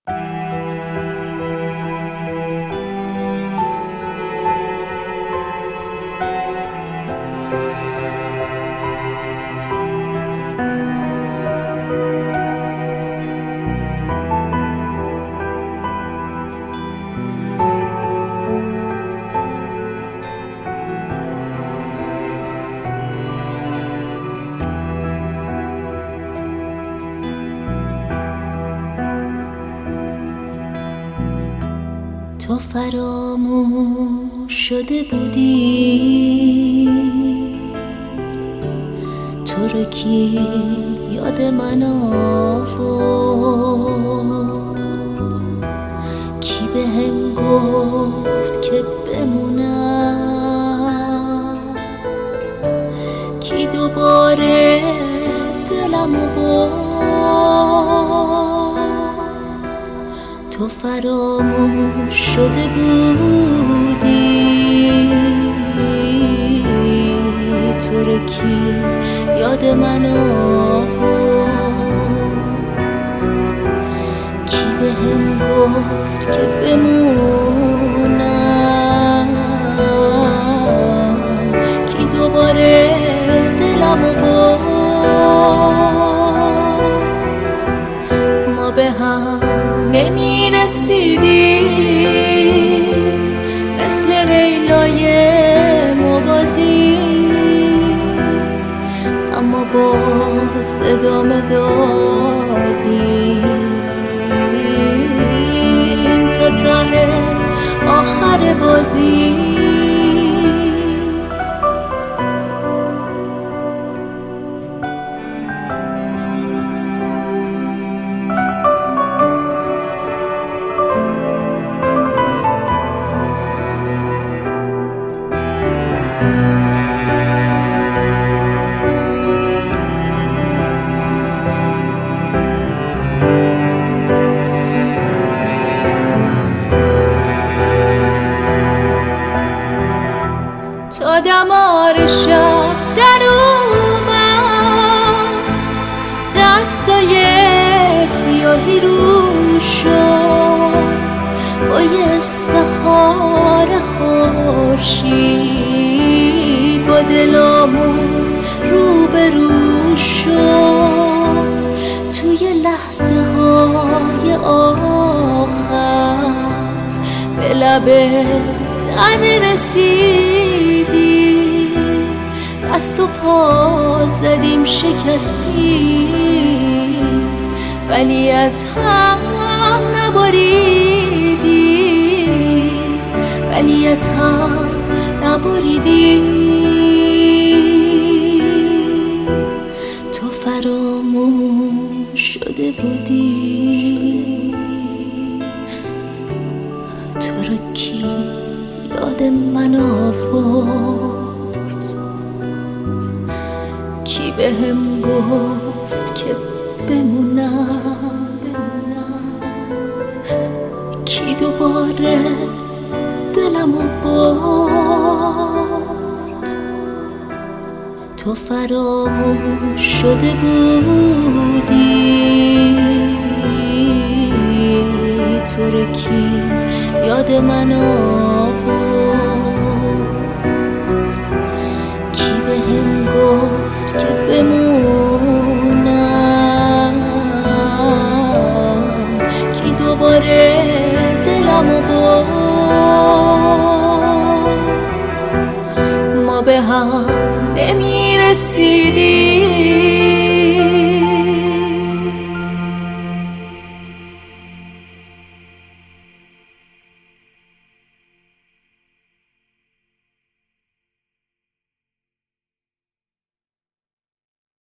تو فراموش شده بودی، تو رو کی یاد من آورد؟ کی بهم گفت که بمونم؟ کی دوباره دلمو برد؟ تو فراموش شده بودی، تو رو کی یاد من آورد؟ کی بهم گفت که بمونم؟ کی دوباره دلمو برد؟ ما به هم نمی رسیدیم مثل ریلای موازی، اما باز ادامه دادیم تا ته آخر بازی. تا دمار شب در اومد، دستای سیاهی رو شد، با یه استخار خورشید با دلامون روبرو شد. توی لحظه های آخر به لب تن رسیدی، دست و پا زدیم شکستیم، ولی از هم نبریدیم، ولی از هم نبریدیم. تو فراموش شده بودی، تو رو کی یاد من آورد؟ کی بهم گفت که بمونم؟ کی دوباره دلمو برد؟ تو فراموش شده بودی، تو رو کی یاد من آورد؟ کی بهم گفت که بمونم؟ کی دوباره دلمو برد؟ ما به هم نمی رسیدیم